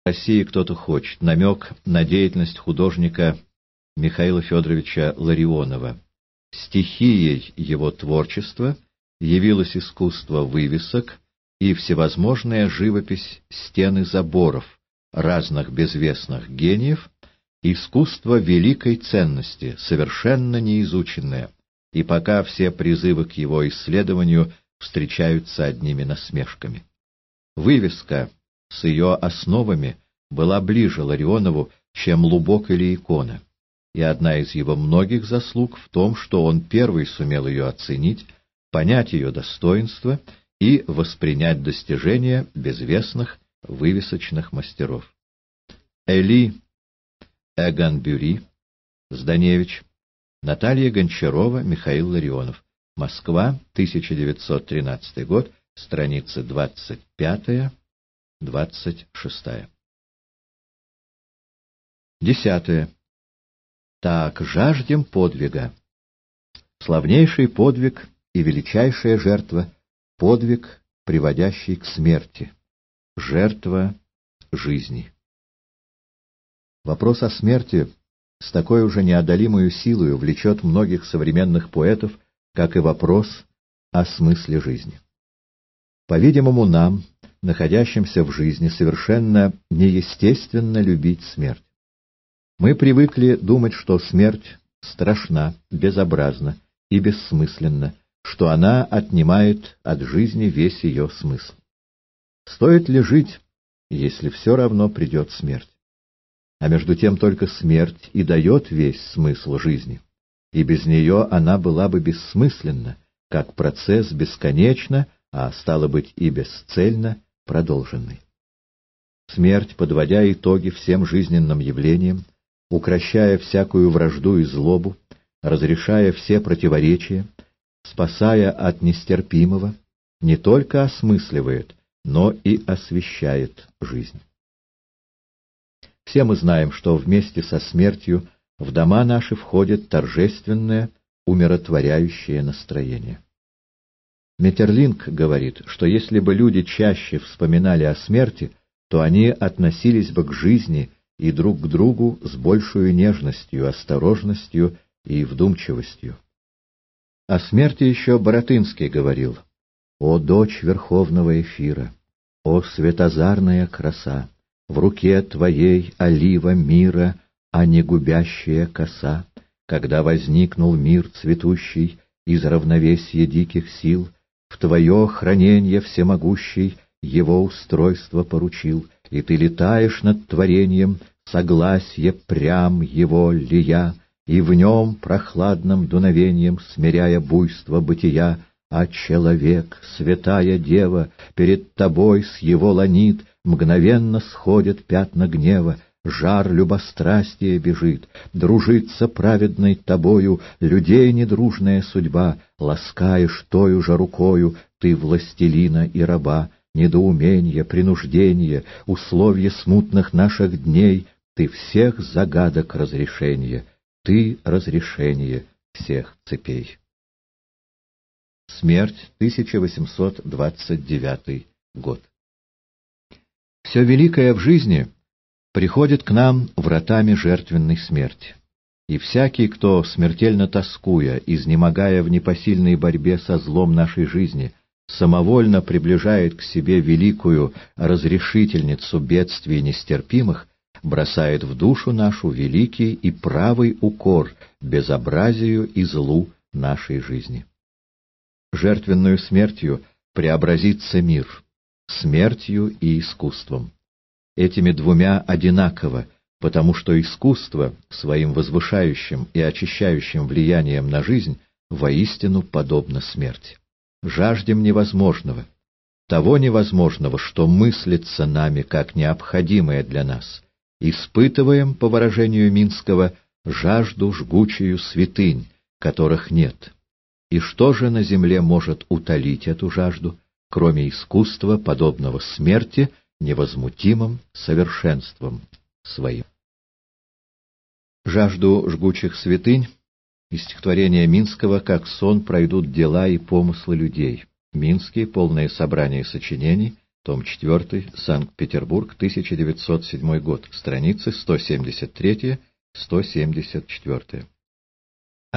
России кто-то хочет. Намек на деятельность художника Михаила Федоровича Ларионова. Стихией его творчества явилось искусство вывесок и всевозможная живопись стен и заборов разных безвестных гениев, искусство великой ценности, совершенно неизученное, и пока все призывы к его исследованию встречаются одними насмешками. Вывеска с ее основами была ближе Ларионову, чем лубок или икона, и одна из его многих заслуг в том, что он первый сумел ее оценить, понять ее достоинство и воспринять достижения безвестных вывесочных мастеров. Эли Эгон-Бюри, Зданевич, Наталья Гончарова, Михаил Ларионов. Москва, 1913 год, страницы 25-26. 10. Так, жаждем подвига. Славнейший подвиг и величайшая жертва — подвиг, приводящий к смерти, жертва жизни. Вопрос о смерти с такой уже неодолимой силой влечет многих современных поэтов, как и вопрос о смысле жизни. По-видимому, нам, находящимся в жизни, совершенно неестественно любить смерть. Мы привыкли думать, что смерть страшна, безобразна и бессмысленна, что она отнимает от жизни весь ее смысл. Стоит ли жить, если все равно придет смерть? А между тем только смерть и дает весь смысл жизни, и без нее она была бы бессмысленна, как процесс бесконечно, а стало быть и бесцельно продолженный. Смерть, подводя итоги всем жизненным явлениям, укрощая всякую вражду и злобу, разрешая все противоречия, спасая от нестерпимого, не только осмысливает, но и освещает жизнь. Все мы знаем, что вместе со смертью в дома наши входит торжественное, умиротворяющее настроение. Метерлинк говорит, что если бы люди чаще вспоминали о смерти, то они относились бы к жизни и друг к другу с большей нежностью, осторожностью и вдумчивостью. О смерти еще Баратынский говорил: «О, дочь верховного эфира! О, светозарная краса! В руке твоей олива мира, а не губящая коса. Когда возникнул мир цветущий из равновесия диких сил, в твое храненье всемогущий его устройство поручил, и ты летаешь над творением, согласие прям его лия, и в нем прохладным дуновением смиряя буйство бытия, а человек, святая дева, перед тобой с его ланит мгновенно сходят пятна гнева, жар любострастия бежит, дружится праведной тобою людей недружная судьба, ласкаешь тою же рукою ты властелина и раба, недоумение, принуждение, условия смутных наших дней, ты всех загадок разрешение, ты разрешение всех цепей. Смерть, 1829 год. Все великое в жизни приходит к нам вратами жертвенной смерти. И всякий, кто, смертельно тоскуя, изнемогая в непосильной борьбе со злом нашей жизни, самовольно приближает к себе великую разрешительницу бедствий нестерпимых, бросает в душу нашу великий и правый укор безобразию и злу нашей жизни. Жертвенную смертью преобразится мир, смертью и искусством. Этими двумя одинаково, потому что искусство своим возвышающим и очищающим влиянием на жизнь воистину подобно смерти. Жаждем невозможного, того невозможного, что мыслится нами как необходимое для нас. Испытываем, по выражению Минского, жажду жгучую святынь, которых нет. И что же на земле может утолить эту жажду, кроме искусства, подобного смерти, невозмутимым совершенством своим? Жажду жгучих святынь из стихотворения Минского «Как сон пройдут дела и помыслы людей». Минский. Полное собрание сочинений. Том 4, Санкт-Петербург, 1907 год, страницы 173-174.